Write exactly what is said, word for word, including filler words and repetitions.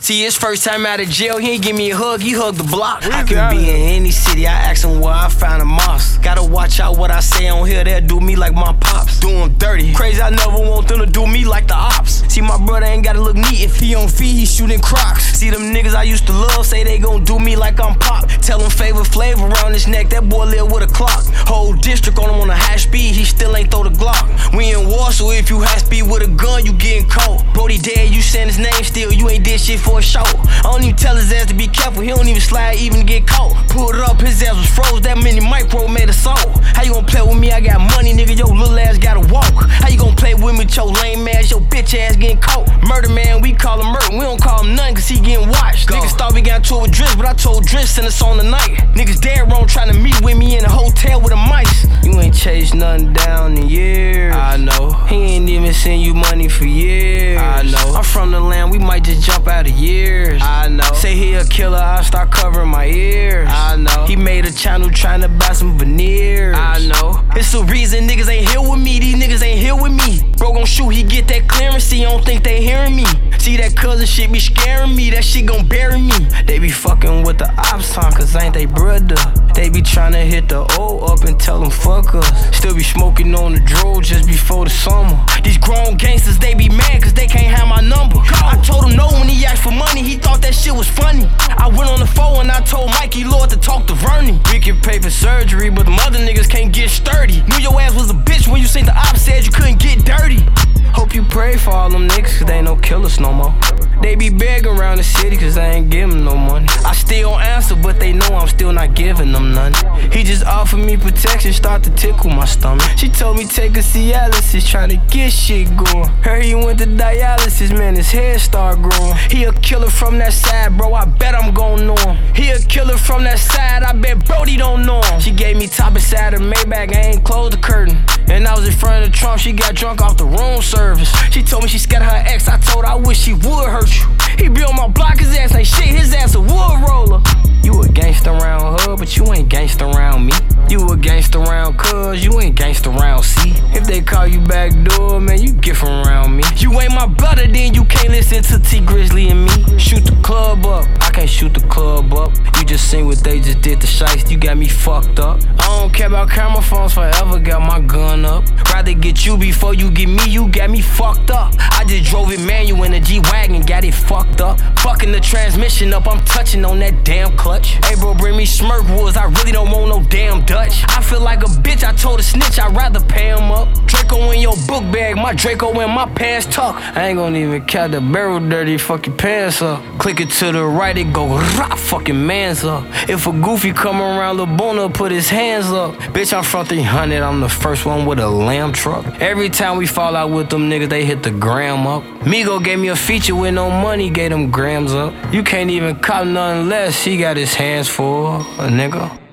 See, his first time out of jail, he ain't give me a hug, he hugged the block. I could be in any city, I ask him where I found a mosque. Gotta watch out what I say on here, they'll do me like my pops. Do him dirty, crazy, I never want them to do me like the ops. See, my brother ain't gotta look neat, if he on feet, he shooting Crocs. See, them niggas I used to love, say they gon' do me like I'm Pop. Tell him favor flavor around his neck, that boy live with a clock. Whole district on him on a high speed, he still ain't throw the Glock. We in war, so if you high speed with a gun, you getting caught. Brody dead, you send his name still, you ain't did shit for a show. I don't even tell his ass to be careful, he don't even slide even get caught. Pulled up, his ass was froze, that mini micro made a song. How you gon' play with me, I got money, nigga, your little ass gotta walk. How you gon' play with me with your lame ass, your bitch ass getting caught. Murder man, we call him murder, we don't call him nothing cause he getting watched. Go. Niggas thought we got into it with Driss, but I told Driss send us on the night. Niggas dead wrong trying to meet with me in a hotel with a mice. You ain't chased nothing down in years, I know. He ain't even send you money for years, I know. I'm from the land, we might just jump out of years, I know. Say he a killer, I start covering my ears, I know. He made a channel trying to buy some veneers, I know. It's the reason niggas ain't here with me, these niggas ain't here with me. Bro gon' shoot, he get that clearance, he don't think they hearing me. See that cousin shit be scaring me, that shit gon' bury me. They be fucking with the ops on, cause ain't they brother. They be tryna hit the O up and tell them fuck us. Still be smoking on the dro just before the summer. These grown gangsters, they be mad cause they can't have my number. I told him no when he asked for money, he thought that shit was funny. I went on the phone and I told Mikey Lord to talk to Vernie. We can pay for surgery, but the other niggas can't get sturdy. Knew your ass was a bitch when you seen the ops said you couldn't get dirty. Hope you pray for all them niggas cause they ain't no killers no more. They be begging around the city cause I ain't giving no money. I still answer but they know I'm still not giving them none. He just offered me protection, start to tickle my stomach. She told me take a Cialis, trying to get shit going. Heard he went to dialysis, man, his hair start growing. He a killer from that side, bro, I bet I'm gon' know him. He a killer from that side, I bet Brody don't know him. She gave me top inside her Maybach, I ain't closed the curtain. And I was in front of the Trump, she got drunk off the room service. She told me she scared of her ex, I told her I wish she would hurt you. He be on my block, his ass ain't shit, his ass a wood roller. You a gangster around her, but you ain't gangster around me. You a gangster around cuz, you ain't gangster around C. If they call you back door, man, you get from around me. You ain't my brother, then you can't listen to T Grizzly and me. Shoot the club up, I can't shoot the club up. You just seen what they just did to Shiesty, you got me fucked up. I don't care about camera phones forever, got my gun up. Rather get you before you get me, you got me fucked up. I just drove it manual in a G-Wagon, got it fucked up. Fucking the transmission up, I'm touching on that damn clutch. Hey bro, bring me Smirk Woods, I really don't want no damn Dutch. I feel like a bitch, I told a snitch I'd rather pay him up. Draco in your book bag, my Draco in my pants tuck. I ain't gonna even count the barrel dirty, fuck your pants up. Click it to the right, it go rah, fucking mans up. If a goofy come around, Lil Bona put his hands up. Bitch, I'm from three hundred, I'm the first one with a lamb truck. Every time we fall out with them niggas, they hit the gram up. Migo gave me a feature with no money, gave them grams up. You can't even cop nothing less, he got his hands full, a nigga.